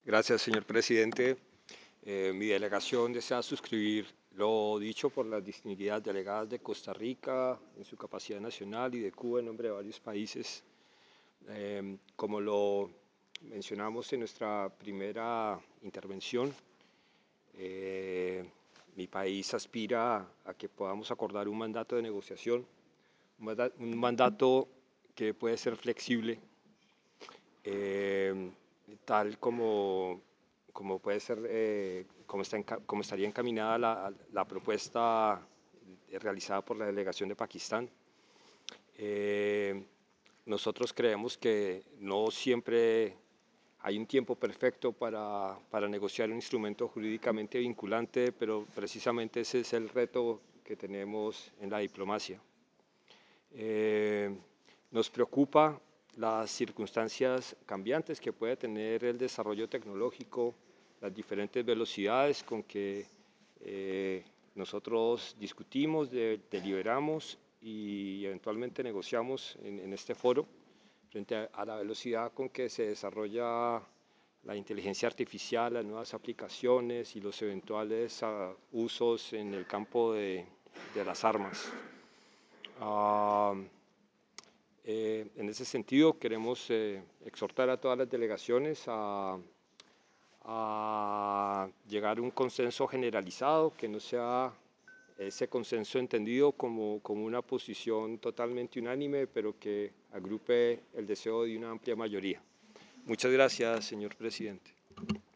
Gracias, señor presidente. Mi delegación desea suscribir lo dicho por las distinguidas delegadas de Costa Rica en su capacidad nacional y de Cuba en nombre de varios países. Como lo mencionamos en nuestra primera intervención, eh, mi país aspira a que podamos acordar un mandato de negociación, un mandato que puede ser flexible, eh, tal como puede ser, como estaría encaminada la propuesta realizada por la delegación de Pakistán. Eh, Nosotros creemos que no siempre hay un tiempo perfecto para negociar un instrumento jurídicamente vinculante, pero precisamente ese es el reto que tenemos en la diplomacia. Eh, Nos preocupa las circunstancias cambiantes que puede tener el desarrollo tecnológico, las diferentes velocidades con que nosotros discutimos, deliberamos y eventualmente negociamos en este foro frente a la velocidad con que se desarrolla la inteligencia artificial, las nuevas aplicaciones y los eventuales usos en el campo de las armas. Uh, en ese sentido, queremos exhortar a todas las delegaciones a llegar a un consenso generalizado, que no sea ese consenso entendido como una posición totalmente unánime, pero que agrupe el deseo de una amplia mayoría. Muchas gracias, señor presidente.